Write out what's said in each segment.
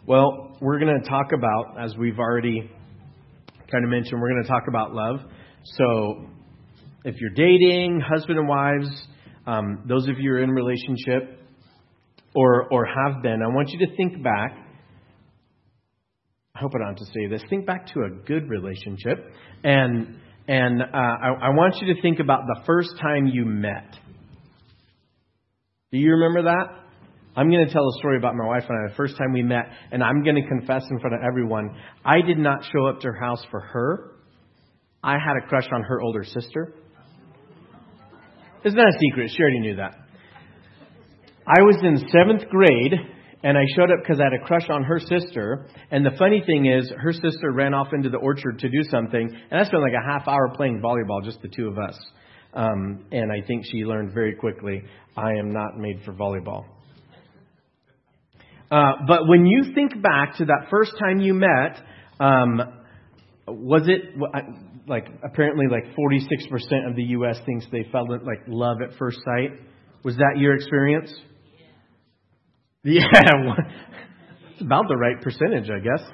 Well, we're going to talk about, as we've already kind of mentioned, we're going to talk about love. So if you're dating, husband and wives, those of you who are in relationship or have been, I want you to think back. I hope I don't have to say this. Think back to a good relationship. And I want you to think about the first time you met. Do you remember that? I'm going to tell a story about my wife and I, the first time we met, and I'm going to confess in front of everyone, I did not show up to her house for her. I had a crush on her older sister. It's not a secret. She already knew that. I was in 7th grade, and I showed up because I had a crush on her sister. And the funny thing is, her sister ran off into the orchard to do something, and I spent like a half hour playing volleyball, just the two of us. And I think she learned very quickly, I am not made for volleyball. But when you think back to that first time you met, was it like apparently like 46% of the U.S. thinks they felt it like love at first sight? Was that your experience? Yeah, it's about the right percentage, I guess.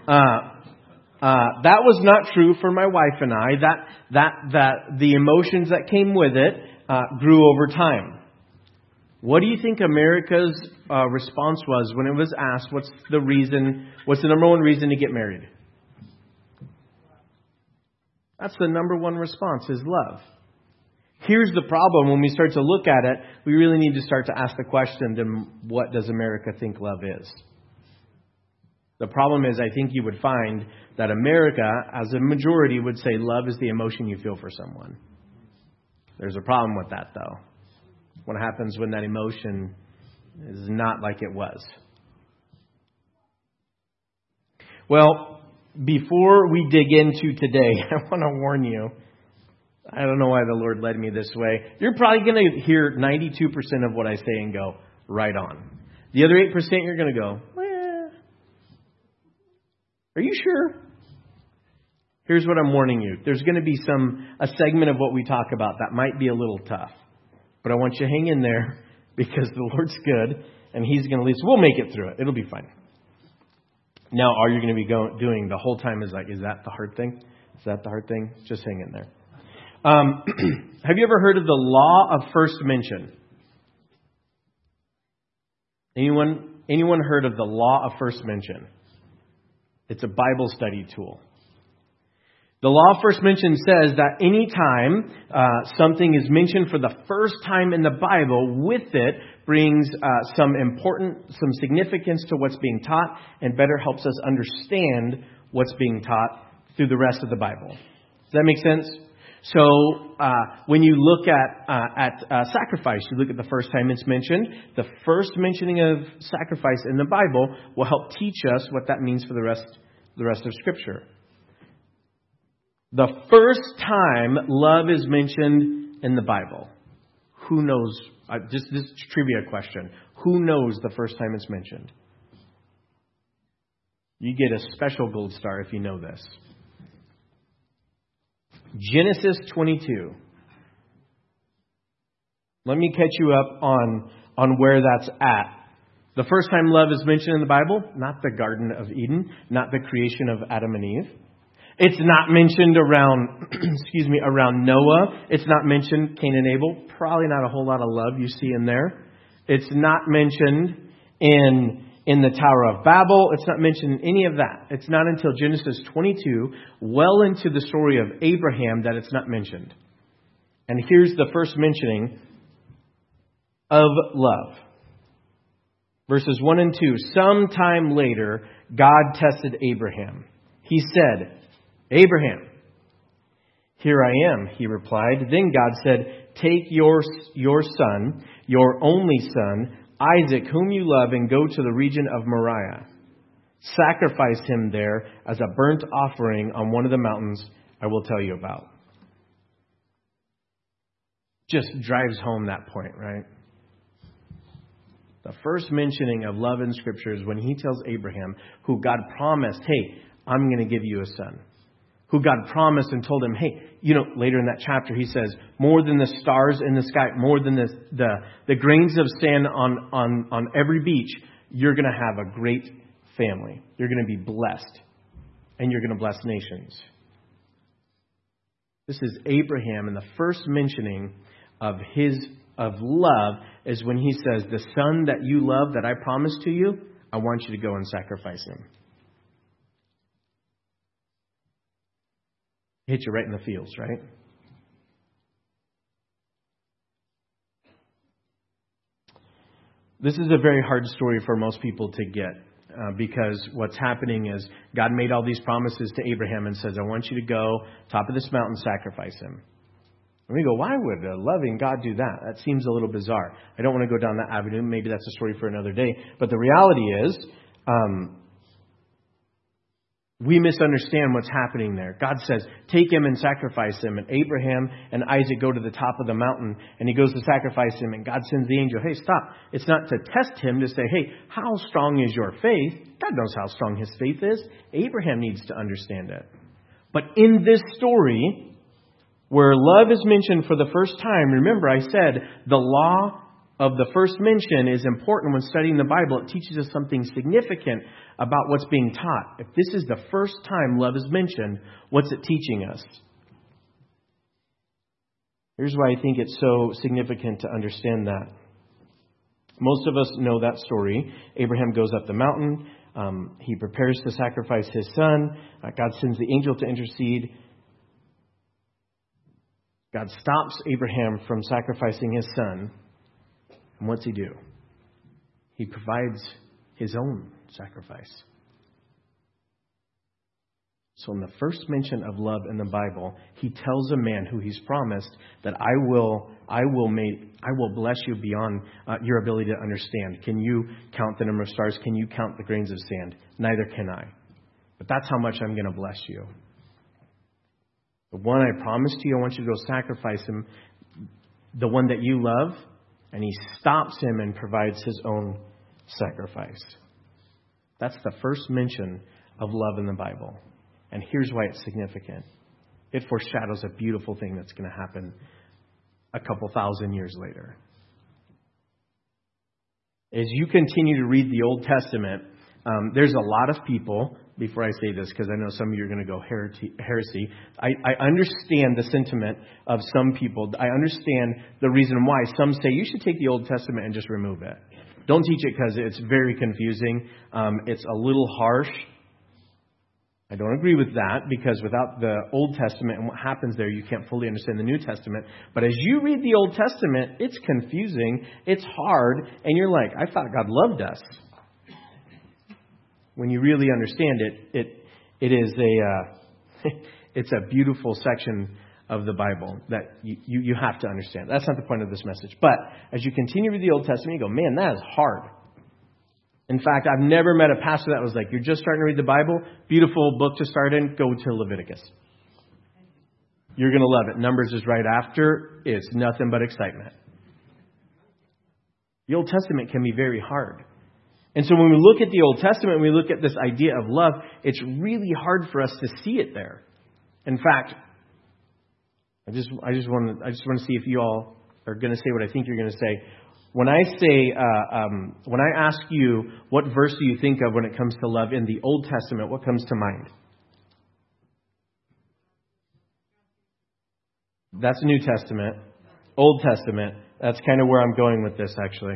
That was not true for my wife and I. That the emotions that came with it grew over time. What do you think America's response was when it was asked, what's the number one reason to get married? That's the number one response, is love. Here's the problem. When we start to look at it, we really need to start to ask the question, then what does America think love is? The problem is, I think you would find that America, as a majority, would say love is the emotion you feel for someone. There's a problem with that, though. What happens when that emotion is not like it was? Well, before we dig into today, I want to warn you. I don't know why the Lord led me this way. You're probably going to hear 92% of what I say and go, right on. The other 8% you're going to go, are you sure? Here's what I'm warning you. There's going to be a segment of what we talk about that might be a little tough. But I want you to hang in there because the Lord's good and He's going to lead us. We'll make it through it. It'll be fine. Now, are you going to be doing the whole time is that the hard thing? Is that the hard thing? Just hang in there. Have you ever heard of the law of first mention? Anyone heard of the law of first mention? It's a Bible study tool. The law of first mention says that any time something is mentioned for the first time in the Bible, with it brings some significance to what's being taught and better helps us understand what's being taught through the rest of the Bible. Does that make sense? So when you look at sacrifice, you look at the first time it's mentioned. The first mentioning of sacrifice in the Bible will help teach us what that means for the rest of Scripture. The first time love is mentioned in the Bible. Who knows? Just this trivia question. Who knows the first time it's mentioned? You get a special gold star if you know this. Genesis 22. Let me catch you up on where that's at. The first time love is mentioned in the Bible, not the Garden of Eden, not the creation of Adam and Eve. It's not mentioned around, around Noah. It's not mentioned Cain and Abel. Probably not a whole lot of love you see in there. It's not mentioned in the Tower of Babel. It's not mentioned in any of that. It's not until Genesis 22, well into the story of Abraham, that it's not mentioned. And here's the first mentioning of love. Verses 1 and 2. Sometime later, God tested Abraham. He said, Abraham, here I am, he replied. Then God said, take your son, your only son, Isaac, whom you love, and go to the region of Moriah. Sacrifice him there as a burnt offering on one of the mountains I will tell you about. Just drives home that point, right? The first mentioning of love in Scripture is when He tells Abraham, who God promised, hey, I'm going to give you a son. Who God promised and told him, hey, later in that chapter, He says, more than the stars in the sky, more than the grains of sand on every beach, you're going to have a great family. You're going to be blessed. And you're going to bless nations. This is Abraham, and the first mentioning of love is when he says, the son that you love that I promised to you, I want you to go and sacrifice him. Hit you right in the feels, right? This is a very hard story for most people to get because what's happening is God made all these promises to Abraham and says, I want you to go top of this mountain, sacrifice him. And we go, why would a loving God do that? That seems a little bizarre. I don't want to go down that avenue. Maybe that's a story for another day. But the reality is, we misunderstand what's happening there. God says, take him and sacrifice him. And Abraham and Isaac go to the top of the mountain and he goes to sacrifice him. And God sends the angel, hey, stop. It's not to test him to say, hey, how strong is your faith? God knows how strong his faith is. Abraham needs to understand it. But in this story, where love is mentioned for the first time, remember I said the law of the first mention is important when studying the Bible. It teaches us something significant about what's being taught. If this is the first time love is mentioned, what's it teaching us? Here's why I think it's so significant to understand that. Most of us know that story. Abraham goes up the mountain. He prepares to sacrifice his son. God sends the angel to intercede. God stops Abraham from sacrificing his son. And what's he do? He provides his own sacrifice. So in the first mention of love in the Bible, he tells a man who he's promised that I will bless you beyond your ability to understand. Can you count the number of stars? Can you count the grains of sand? Neither can I. But that's how much I'm going to bless you. The one I promised you, I want you to go sacrifice him. The one that you love. And he stops him and provides his own sacrifice. That's the first mention of love in the Bible. And here's why it's significant. It foreshadows a beautiful thing that's going to happen a couple thousand years later. As you continue to read the Old Testament, there's a lot of people, before I say this, because I know some of you are going to go heresy. I understand the sentiment of some people. I understand the reason why. Some say you should take the Old Testament and just remove it. Don't teach it because it's very confusing. It's a little harsh. I don't agree with that because without the Old Testament and what happens there, you can't fully understand the New Testament. But as you read the Old Testament, it's confusing, it's hard, and you're like, I thought God loved us. When you really understand it is it's a beautiful section of the Bible that you have to understand. That's not the point of this message. But as you continue with the Old Testament, you go, man, that is hard. In fact, I've never met a pastor that was like, you're just starting to read the Bible, beautiful book to start in, go to Leviticus. You're going to love it. Numbers is right after. It's nothing but excitement. The Old Testament can be very hard. And so when we look at the Old Testament, we look at this idea of love, it's really hard for us to see it there. In fact, I just want to see if you all are going to say what I think you're going to say. When I say, when I ask you, what verse do you think of when it comes to love in the Old Testament, what comes to mind? That's New Testament. Old Testament. That's kind of where I'm going with this, actually.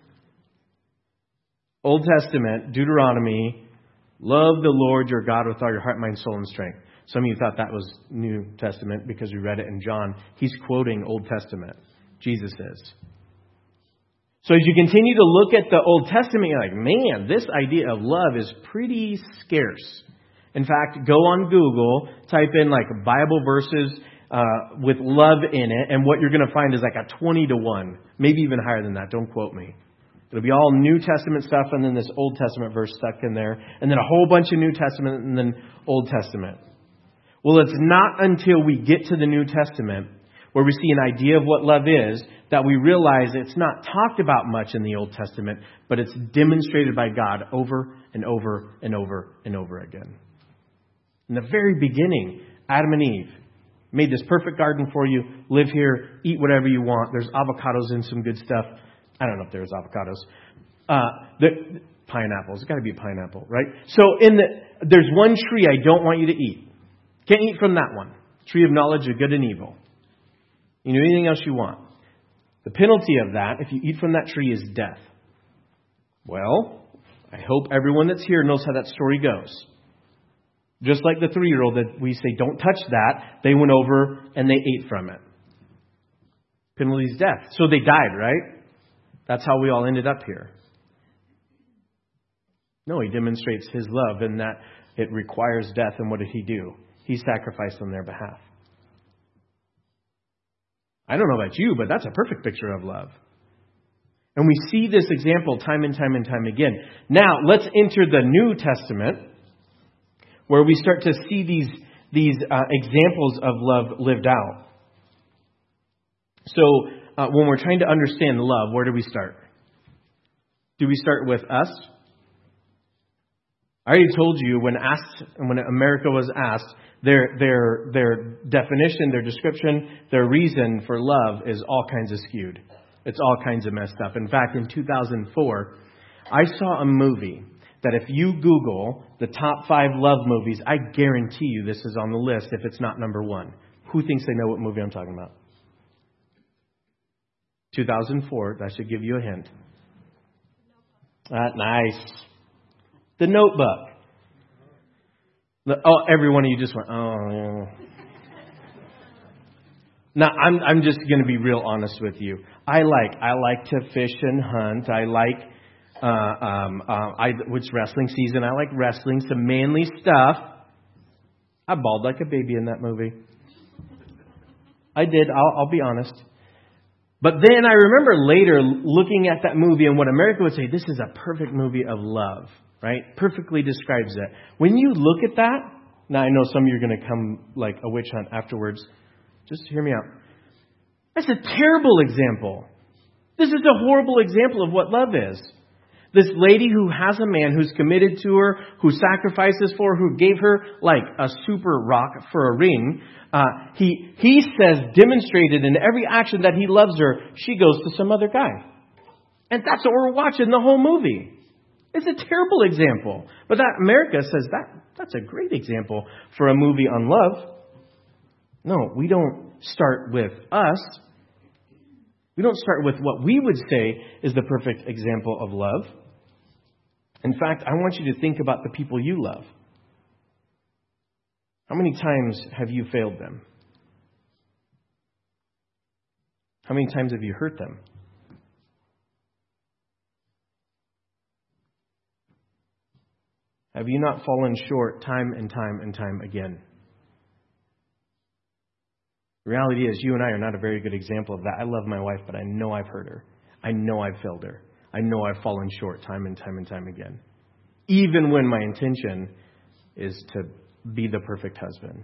Old Testament, Deuteronomy, love the Lord your God with all your heart, mind, soul, and strength. Some of you thought that was New Testament because we read it in John. He's quoting Old Testament. Jesus is. So as you continue to look at the Old Testament, you're like, man, this idea of love is pretty scarce. In fact, go on Google, type in like Bible verses with love in it, and what you're going to find is like a 20-1, maybe even higher than that. Don't quote me. It'll be all New Testament stuff and then this Old Testament verse stuck in there. And then a whole bunch of New Testament and then Old Testament. Well, it's not until we get to the New Testament where we see an idea of what love is that we realize it's not talked about much in the Old Testament, but it's demonstrated by God over and over and over and over again. In the very beginning, Adam and Eve made this perfect garden for you. Live here, eat whatever you want. There's avocados and some good stuff. I don't know if there's avocados. pineapple. It's got to be pineapple, right? So there's one tree I don't want you to eat. Can't eat from that one. Tree of knowledge of good and evil. You know, anything else you want. The penalty of that, if you eat from that tree, is death. Well, I hope everyone that's here knows how that story goes. Just like the 3-year-old that we say, don't touch that. They went over and they ate from it. Penalty is death. So they died, right? That's how we all ended up here. No, he demonstrates his love in that it requires death. And what did he do? He sacrificed on their behalf. I don't know about you, but that's a perfect picture of love. And we see this example time and time and time again. Now, let's enter the New Testament, where we start to see these examples of love lived out. So, when we're trying to understand love, where do we start? Do we start with us? I already told you when America was asked, their definition, their description, their reason for love is all kinds of skewed. It's all kinds of messed up. In fact, in 2004, I saw a movie that if you Google the top 5 love movies, I guarantee you this is on the list if it's not number 1. Who thinks they know what movie I'm talking about? 2004. That should give you a hint. Nice. The Notebook. Every one of you just went, oh. Now, I'm just going to be real honest with you. I like to fish and hunt. I like, it's wrestling season. I like wrestling, some manly stuff. I bawled like a baby in that movie. I did. I'll be honest. But then I remember later looking at that movie and what America would say, this is a perfect movie of love, right? Perfectly describes it. When you look at that, now I know some of you are going to come like a witch hunt afterwards. Just hear me out. That's a terrible example. This is a horrible example of what love is. This lady who has a man who's committed to her, who sacrifices for her, who gave her like a super rock for a ring. He says, demonstrated in every action that he loves her, she goes to some other guy. And that's what we're watching the whole movie. It's a terrible example. But that America says that's a great example for a movie on love. No, we don't start with us. We don't start with what we would say is the perfect example of love. In fact, I want you to think about the people you love. How many times have you failed them? How many times have you hurt them? Have you not fallen short time and time and time again? The reality is, you and I are not a very good example of that. I love my wife, but I know I've hurt her. I know I've failed her. I know I've fallen short time and time and time again. Even when my intention is to be the perfect husband.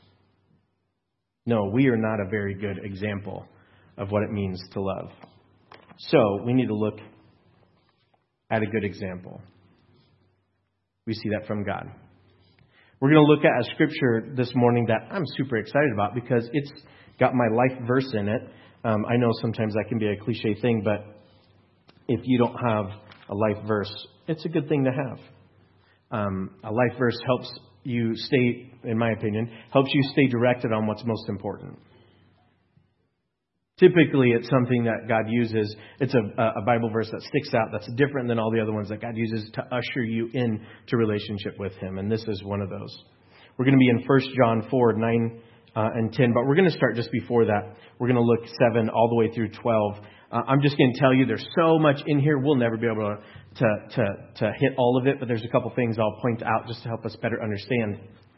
No, we are not a very good example of what it means to love. So, we need to look at a good example. We see that from God. We're going to look at a scripture this morning that I'm super excited about because it's got my life verse in it. I know sometimes that can be a cliche thing, but if you don't have a life verse, it's a good thing to have. A life verse helps you stay, in my opinion, helps you stay directed on what's most important. Typically, it's something that God uses. It's a Bible verse that sticks out that's different than all the other ones that God uses to usher you into relationship with Him. And this is one of those. We're going to be in 1 John 4, 9 and 10. But we're going to start just before that. We're going to look 7 all the way through 12. I'm just going to tell you there's so much in here. We'll never be able to hit all of it. But there's a couple things I'll point out just to help us better understand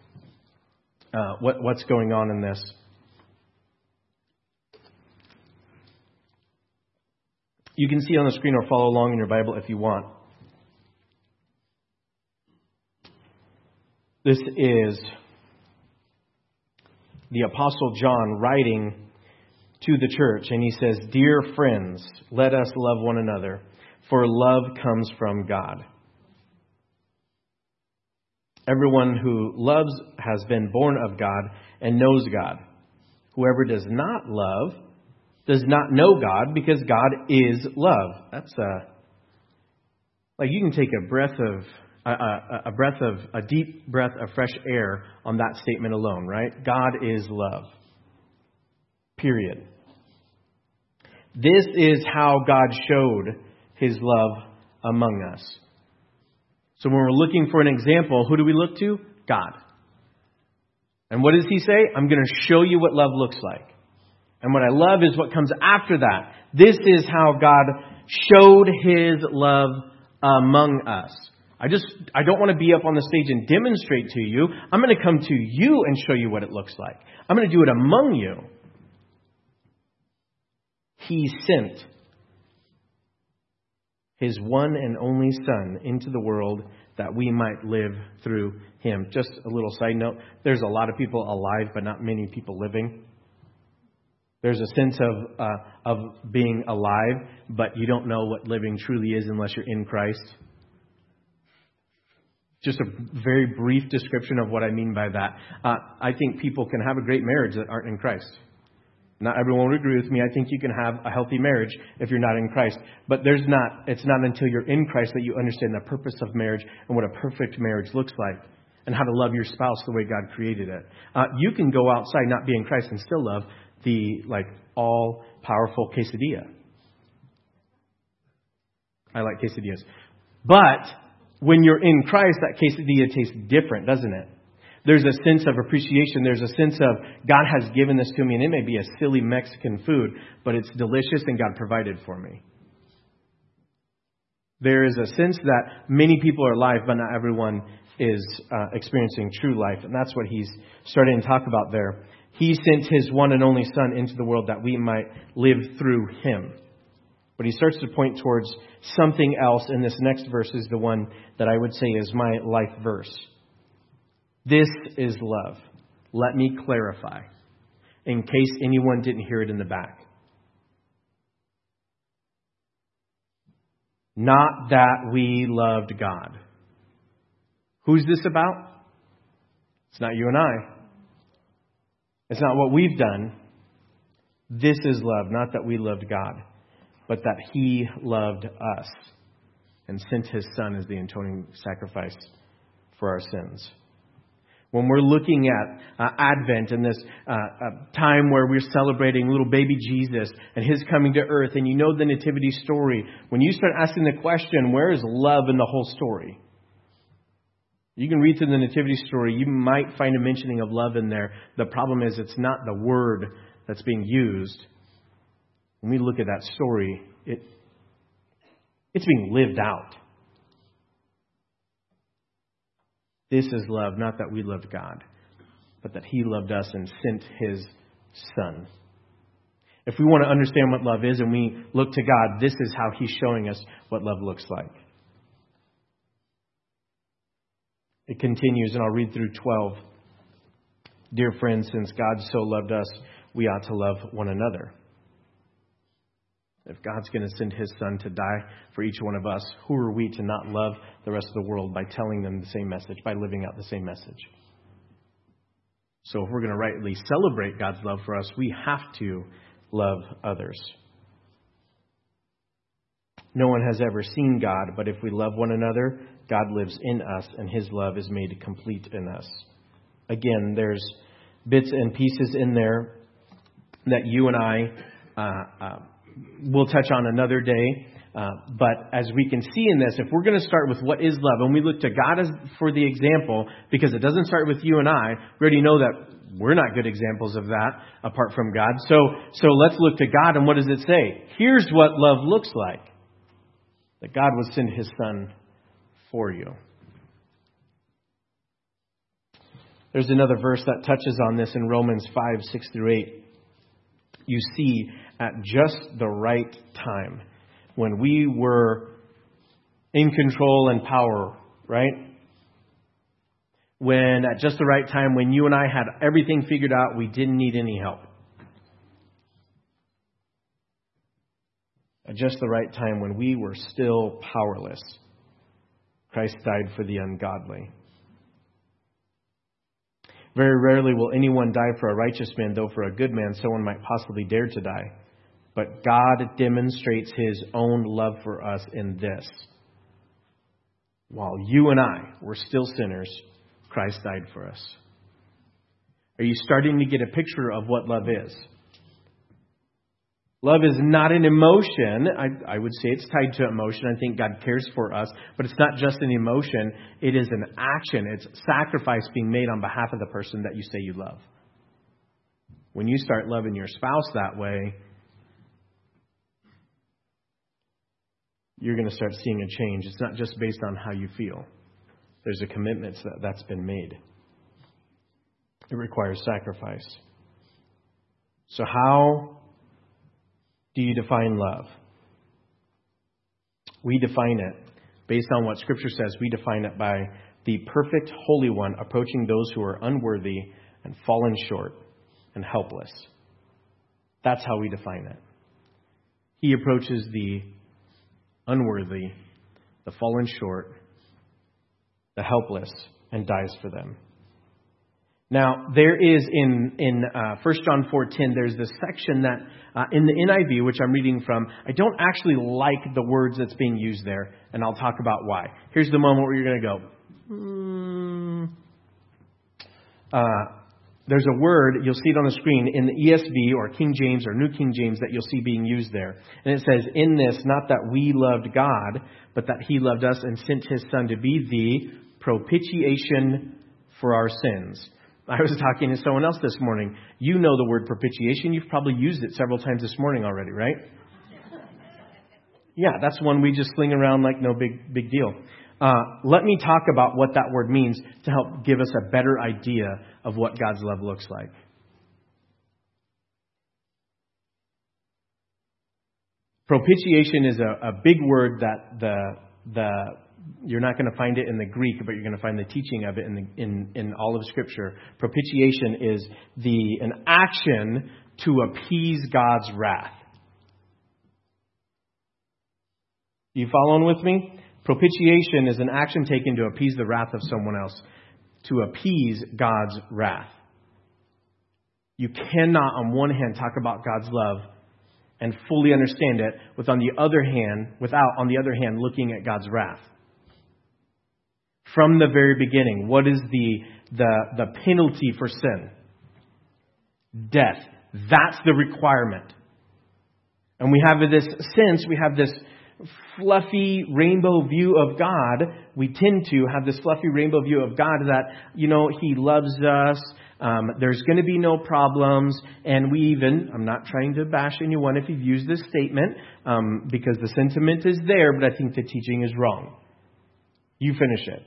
what's going on in this. You can see on the screen or follow along in your Bible if you want. This is the Apostle John writing to the church, and he says, "Dear friends, let us love one another, for love comes from God. Everyone who loves has been born of God and knows God. Whoever does not love does not know God, because God is love." That's Like you can take a deep breath of fresh air on that statement alone, right? God is love. Period. This is how God showed His love among us. So when we're looking for an example, who do we look to? God. And what does He say? I'm going to show you what love looks like. And what I love is what comes after that. This is how God showed His love among us. I don't want to be up on the stage and demonstrate to you. I'm going to come to you and show you what it looks like. I'm going to do it among you. He sent His one and only Son into the world that we might live through Him. Just a little side note. There's a lot of people alive, but not many people living. There's a sense of being alive, but you don't know what living truly is unless you're in Christ. Just a very brief description of what I mean by that. I think people can have a great marriage that aren't in Christ. Not everyone would agree with me. I think you can have a healthy marriage if you're not in Christ. But it's not until you're in Christ that you understand the purpose of marriage and what a perfect marriage looks like and how to love your spouse the way God created it. You can go outside, not be in Christ, and still love the all-powerful quesadilla. I like quesadillas. But when you're in Christ, that quesadilla tastes different, doesn't it? There's a sense of appreciation. There's a sense of God has given this to me, and it may be a silly Mexican food, but it's delicious and God provided for me. There is a sense that many people are alive, but not everyone is experiencing true life. And that's what he's starting to talk about there. He sent His one and only Son into the world that we might live through Him. But he starts to point towards something else, and this next verse is the one that I would say is my life verse. This is love. Let me clarify, in case anyone didn't hear it in the back. Not that we loved God. Who's this about? It's not you and I. It's not what we've done. This is love, not that we loved God, but that He loved us and sent His Son as the atoning sacrifice for our sins. When we're looking at Advent and this time where we're celebrating little baby Jesus and His coming to earth, and you know the nativity story, when you start asking the question, where is love in the whole story? You can read through the nativity story. You might find a mentioning of love in there. The problem is it's not the word that's being used. When we look at that story, it's being lived out. This is love, not that we loved God, but that He loved us and sent His Son. If we want to understand what love is and we look to God, this is how He's showing us what love looks like. It continues, and I'll read through 12. Dear friends, since God so loved us, we ought to love one another. If God's going to send His Son to die for each one of us, who are we to not love the rest of the world by telling them the same message, by living out the same message? So if we're going to rightly celebrate God's love for us, we have to love others. No one has ever seen God, but if we love one another, God lives in us and His love is made complete in us. Again, there's bits and pieces in there that you and I we'll touch on another day. But as we can see in this, if we're going to start with what is love, and we look to God as for the example, because it doesn't start with you and I, we already know that we're not good examples of that apart from God. So let's look to God, and what does it say? Here's what love looks like. That God would send His Son for you. There's another verse that touches on this in Romans 5:6-8. You see, at just the right time, when we were in control and power, right? When at just the right time, when you and I had everything figured out, we didn't need any help. At just the right time, when we were still powerless, Christ died for the ungodly. Very rarely will anyone die for a righteous man, though for a good man someone might possibly dare to die. But God demonstrates His own love for us in this. while you and I were still sinners, Christ died for us. Are you starting to get a picture of what love is? Love is not an emotion. I would say it's tied to emotion. I think God cares for us. But it's not just an emotion. It is an action. It's sacrifice being made on behalf of the person that you say you love. When you start loving your spouse that way, you're going to start seeing a change. It's not just based on how you feel. There's a commitment that's been made. It requires sacrifice. So how do you define love? We define it based on what Scripture says. We define it by the perfect Holy One approaching those who are unworthy and fallen short and helpless. That's how we define it. He approaches the unworthy, the fallen short, the helpless, and dies for them. Now, there is in 1 John 4:10, there's this section that in the NIV, which I'm reading from, I don't actually like the words that's being used there, and I'll talk about why. Here's the moment where you're going to go, there's a word, you'll see it on the screen, in the ESV or King James or New King James that you'll see being used there. And it says, in this, not that we loved God, but that He loved us and sent His Son to be the propitiation for our sins. I was talking to someone else this morning. You know the word propitiation. You've probably used it several times this morning already, right? Yeah, that's one we just sling around like no big deal. Let me talk about what that word means to help give us a better idea of what God's love looks like. Propitiation is a big word that you're not going to find it in the Greek, but you're going to find the teaching of it in all of Scripture. Propitiation is an action to appease God's wrath. You following with me? Propitiation is an action taken to appease the wrath of someone else, to appease God's wrath. You cannot, on one hand, talk about God's love and fully understand it without, on the other hand, looking at God's wrath. From the very beginning, what is the penalty for sin? Death. That's the requirement. And we have this fluffy rainbow view of God. We tend to have this fluffy rainbow view of God that, He loves us. There's going to be no problems. And I'm not trying to bash anyone if you've used this statement, because the sentiment is there, but I think the teaching is wrong. You finish it.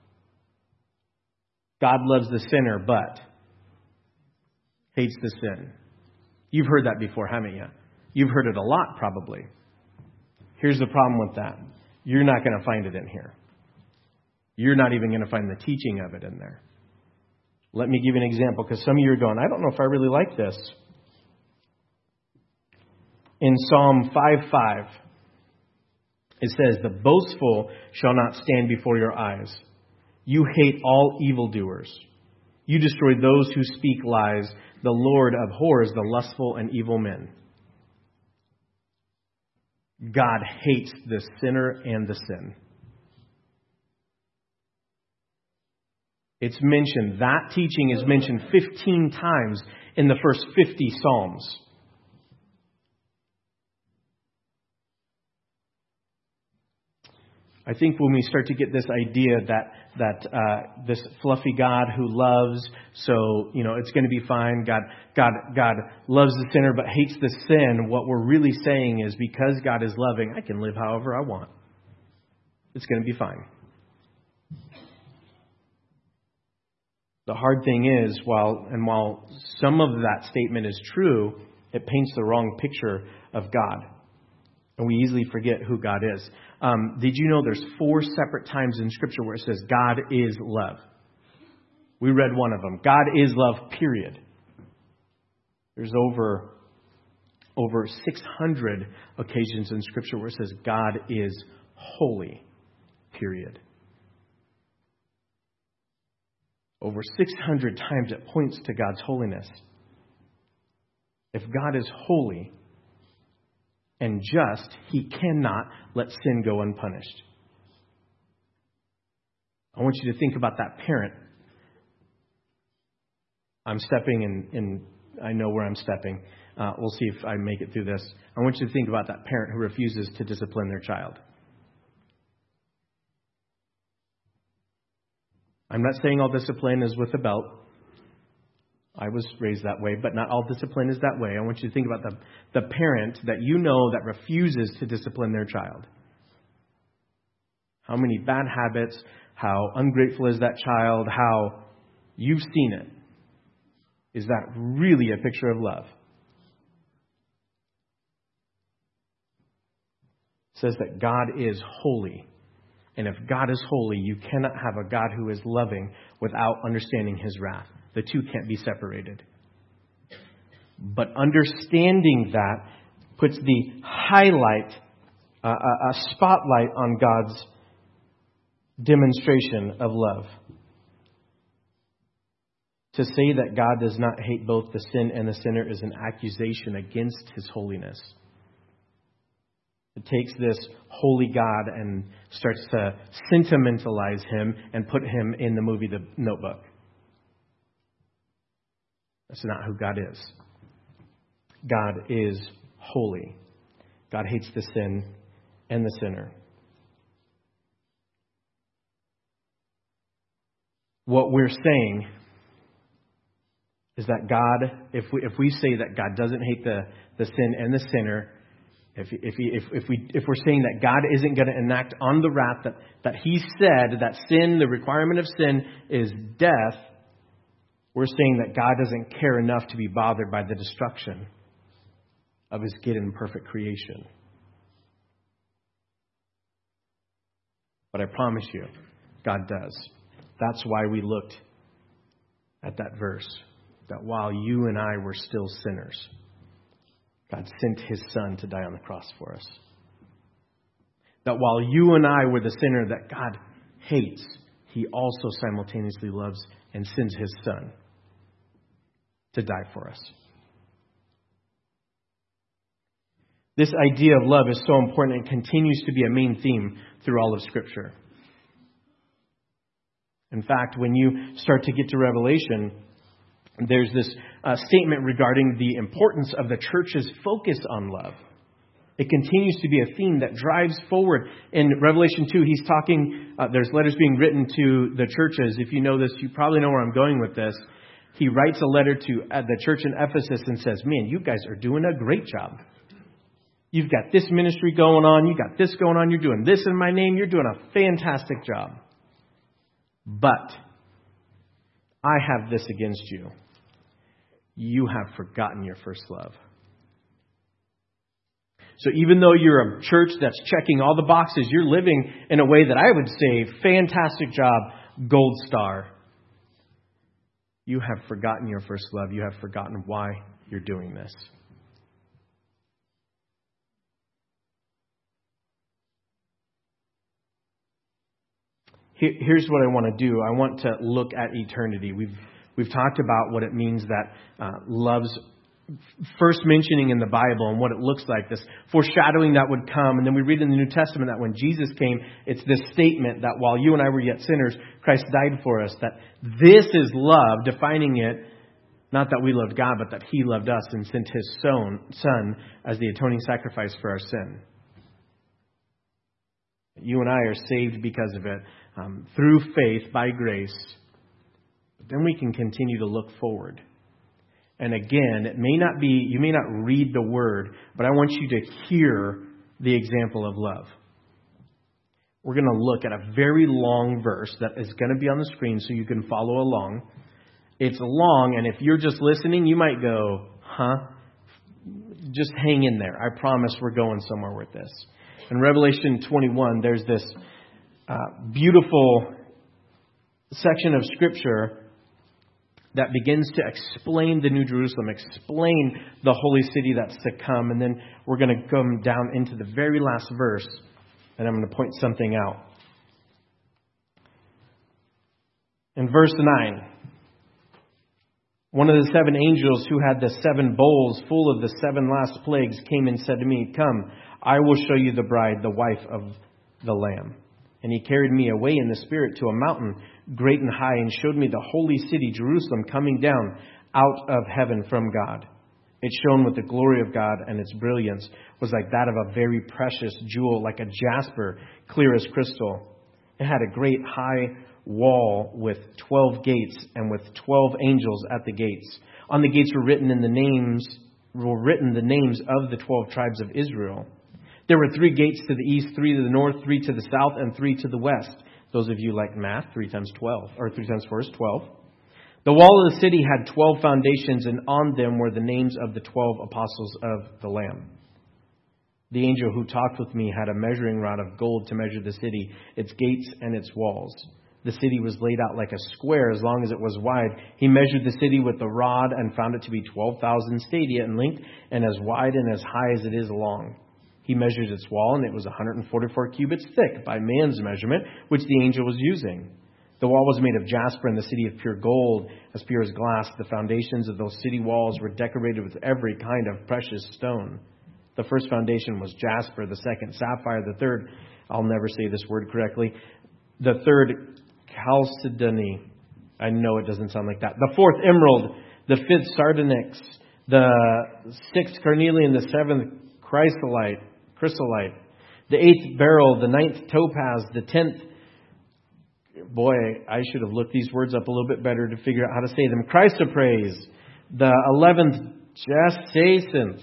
God loves the sinner, but hates the sin. You've heard that before, haven't you? You've heard it a lot, probably. Here's the problem with that. You're not going to find it in here. You're not even going to find the teaching of it in there. Let me give you an example, because some of you are going, I don't know if I really like this. In Psalm 5:5, it says, the boastful shall not stand before your eyes. You hate all evildoers. You destroy those who speak lies. The Lord abhors the lustful and evil men. God hates the sinner and the sin. It's mentioned, that teaching is mentioned 15 times in the first 50 Psalms. I think when we start to get this idea that this fluffy God who loves, so it's going to be fine. God loves the sinner but hates the sin. What we're really saying is, because God is loving, I can live however I want. It's going to be fine. The hard thing is, while some of that statement is true, it paints the wrong picture of God. And we easily forget who God is. Did you know there's 4 separate times in Scripture where it says God is love? We read one of them. God is love, period. There's over 600 occasions in Scripture where it says God is holy, period. Over 600 times it points to God's holiness. If God is holy and just, He cannot let sin go unpunished. I want you to think about that parent. I'm stepping and I know where I'm stepping. We'll see if I make it through this. I want you to think about that parent who refuses to discipline their child. I'm not saying all discipline is with a belt. I was raised that way, but not all discipline is that way. I want you to think about the parent that you know that refuses to discipline their child. How many bad habits, how ungrateful is that child, how you've seen it. Is that really a picture of love? It says that God is holy. And if God is holy, you cannot have a God who is loving without understanding His wrath. The two can't be separated. But understanding that puts the highlight, a spotlight on God's demonstration of love. To say that God does not hate both the sin and the sinner is an accusation against His holiness. It takes this holy God and starts to sentimentalize Him and put Him in the movie The Notebook. That's not who God is. God is holy. God hates the sin and the sinner. What we're saying is that God, if we say that God doesn't hate the sin and the sinner, if we're saying that God isn't going to enact on the wrath that He said that sin, the requirement of sin is death, we're saying that God doesn't care enough to be bothered by the destruction of His good and perfect creation. But I promise you, God does. That's why we looked at that verse. That while you and I were still sinners, God sent His Son to die on the cross for us. That while you and I were the sinner that God hates, He also simultaneously loves and sends His Son to die for us. This idea of love is so important and continues to be a main theme through all of Scripture. In fact, when you start to get to Revelation, there's this statement regarding the importance of the church's focus on love. It continues to be a theme that drives forward. In Revelation 2, he's talking, there's letters being written to the churches. If you know this, you probably know where I'm going with this. He writes a letter to the church in Ephesus and says, man, you guys are doing a great job. You've got this ministry going on. You got this going on. You're doing this in my name. You're doing a fantastic job. But I have this against you. You have forgotten your first love. So even though you're a church that's checking all the boxes, you're living in a way that I would say, fantastic job, gold star. You have forgotten your first love. You have forgotten why you're doing this. Here's what I want to do. I want to look at eternity. We've talked about what it means that love's first mentioning in the Bible and what it looks like, this foreshadowing that would come. And then we read in the New Testament that when Jesus came, it's this statement that while you and I were yet sinners, Christ died for us. That this is love, defining it, not that we loved God, but that He loved us and sent His Son as the atoning sacrifice for our sin. You and I are saved because of it, through faith, by grace. But then we can continue to look forward. And again, it may not be, you may not read the word, but I want you to hear the example of love. We're going to look at a very long verse that is going to be on the screen so you can follow along. It's long, and if you're just listening, you might go, huh? Just hang in there. I promise we're going somewhere with this. In Revelation 21, there's this beautiful section of Scripture that begins to explain the New Jerusalem, explain the holy city that's to come. And then we're going to come down into the very last verse, and I'm going to point something out. In verse 9, one of the seven angels who had the seven bowls full of the seven last plagues came and said to me, "Come, I will show you the bride, the wife of the Lamb." And he carried me away in the Spirit to a mountain great and high, and showed me the holy city, Jerusalem, coming down out of heaven from God. It shone with the glory of God, and its brilliance was like that of a very precious jewel, like a jasper, clear as crystal. It had a great high wall with 12 gates, and with 12 angels at the gates. On the gates were written the names of the 12 tribes of Israel. There were 3 gates to the east, 3 to the north, 3 to the south, and 3 to the west. Those of you like math, 3 times 12, or 3 times 4 is 12. The wall of the city had 12 foundations, and on them were the names of the 12 apostles of the Lamb. The angel who talked with me had a measuring rod of gold to measure the city, its gates and its walls. The city was laid out like a square as long as it was wide. He measured the city with the rod and found it to be 12,000 stadia in length and as wide and as high as it is long. He measured its wall, and it was 144 cubits thick by man's measurement, which the angel was using. The wall was made of jasper, and the city of pure gold, as pure as glass. The foundations of those city walls were decorated with every kind of precious stone. The first foundation was jasper, the second sapphire, the third, I'll never say this word correctly, the third chalcedony. I know it doesn't sound like that. The fourth emerald, the fifth sardonyx, the sixth carnelian, the seventh chrysolite, the eighth beryl, the ninth topaz, the 10th, boy, I should have looked these words up a little bit better to figure out how to say them, chrysoprase, the 11th jacinth,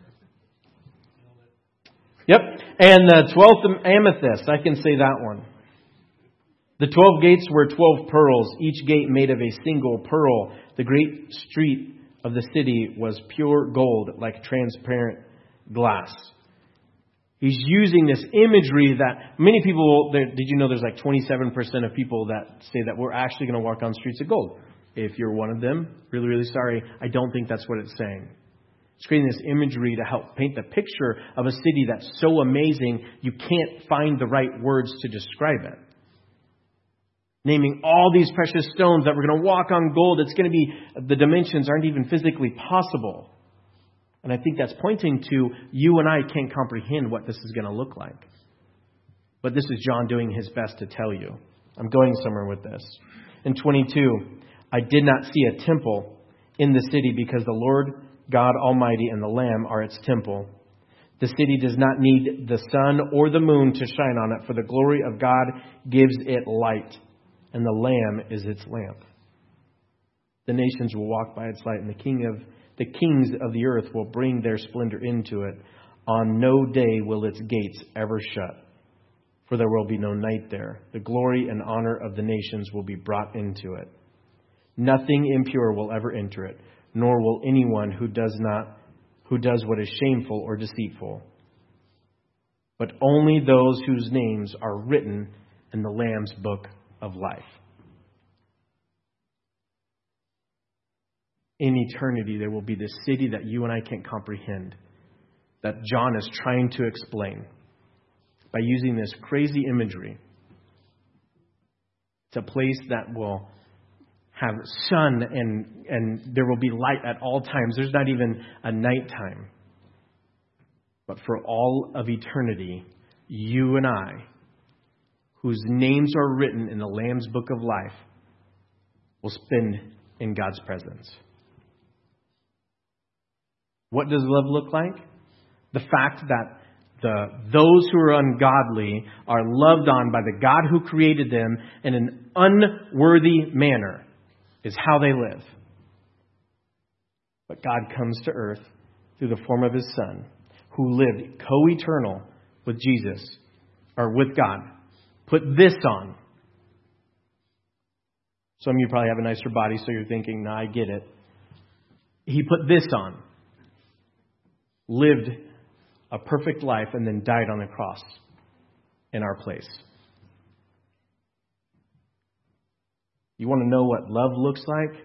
yep, and the 12th amethyst, I can say that one. The 12 gates were 12 pearls, each gate made of a single pearl. The great street of the city was pure gold, like transparent glass. He's using this imagery that many people, did you know there's like 27% of people that say that we're actually going to walk on streets of gold? If you're one of them, really, really sorry. I don't think that's what it's saying. It's creating this imagery to help paint the picture of a city that's so amazing you can't find the right words to describe it. Naming all these precious stones that we're going to walk on gold. It's going to be, the dimensions aren't even physically possible. And I think that's pointing to you and I can't comprehend what this is going to look like. But this is John doing his best to tell you. I'm going somewhere with this. In 22, I did not see a temple in the city because the Lord God Almighty and the Lamb are its temple. The city does not need the sun or the moon to shine on it, for the glory of God gives it light, and the Lamb is its lamp. The nations will walk by its light, and the kings of the earth will bring their splendor into it. On no day will its gates ever shut, for there will be no night there. The glory and honor of the nations will be brought into it. Nothing impure will ever enter it, nor will anyone who does what is shameful or deceitful, but only those whose names are written in the Lamb's book of life. In eternity, there will be this city that you and I can't comprehend, that John is trying to explain by using this crazy imagery. It's a place that will have sun and there will be light at all times. There's not even a nighttime. But for all of eternity, you and I, whose names are written in the Lamb's book of life, will spend in God's presence. What does love look like? The fact that those who are ungodly are loved on by the God who created them in an unworthy manner is how they live. But God comes to earth through the form of His Son, who lived co-eternal with Jesus, or with God. Put this on. Some of you probably have a nicer body, so you're thinking, no, I get it. He put this on. Lived a perfect life and then died on the cross in our place. You want to know what love looks like?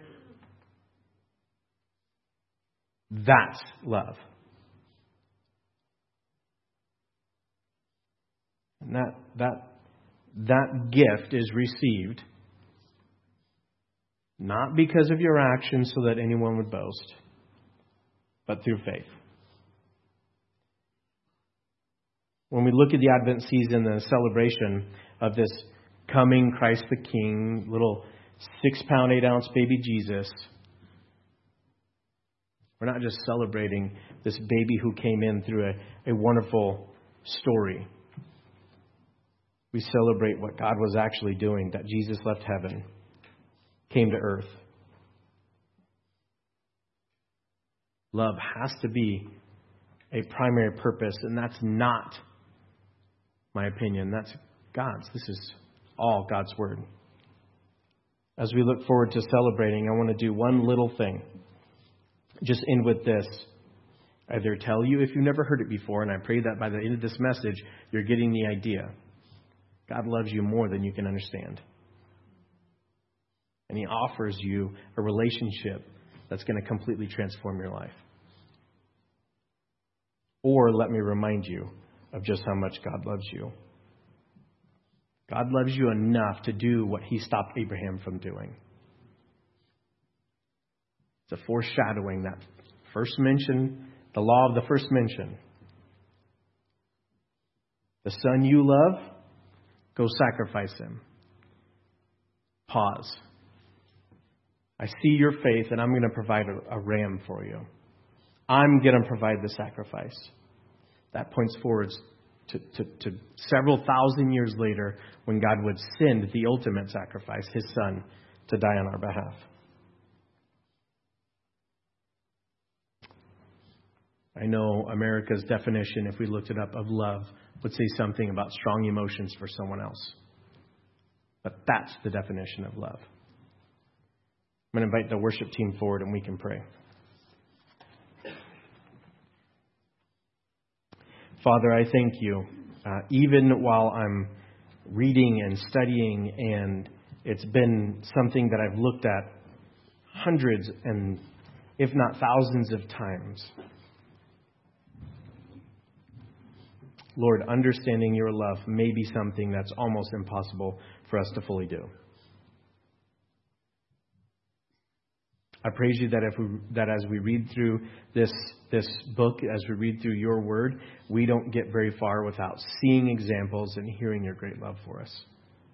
That's love. And that gift is received not because of your actions so that anyone would boast, but through faith. When we look at the Advent season, the celebration of this coming Christ the King, little 6-pound, 8-ounce baby Jesus, we're not just celebrating this baby who came in through a wonderful story. We celebrate what God was actually doing, that Jesus left heaven, came to earth. Love has to be a primary purpose, and that's not my opinion. That's God's. This is all God's Word. As we look forward to celebrating, I want to do one little thing. Just end with this. Either tell you if you've never heard it before, and I pray that by the end of this message, you're getting the idea. God loves you more than you can understand. And He offers you a relationship that's going to completely transform your life. Or let me remind you of just how much God loves you. God loves you enough to do what He stopped Abraham from doing. It's a foreshadowing, that first mention, the law of the first mention. The son you love, go sacrifice him. Pause. I see your faith, and I'm going to provide a ram for you. I'm going to provide the sacrifice. That points forward to several thousand years later, when God would send the ultimate sacrifice, His Son, to die on our behalf. I know America's definition, if we looked it up, of love would say something about strong emotions for someone else. But that's the definition of love. I'm going to invite the worship team forward and we can pray. Father, I thank you. Even while I'm reading and studying, and it's been something that I've looked at hundreds and if not thousands of times. Lord, understanding your love may be something that's almost impossible for us to fully do. I praise you that as we read through this book, as we read through your word, we don't get very far without seeing examples and hearing your great love for us.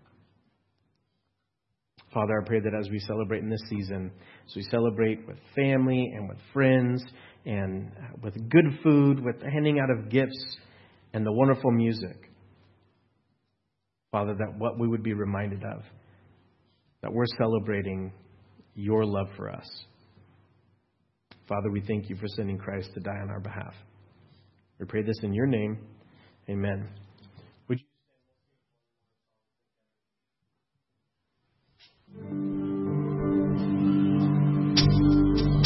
Father, I pray that as we celebrate in this season, as we celebrate with family and with friends and with good food, with the handing out of gifts and the wonderful music, Father, that what we would be reminded of, that we're celebrating your love for us. Father, we thank you for sending Christ to die on our behalf. We pray this in your name. Amen.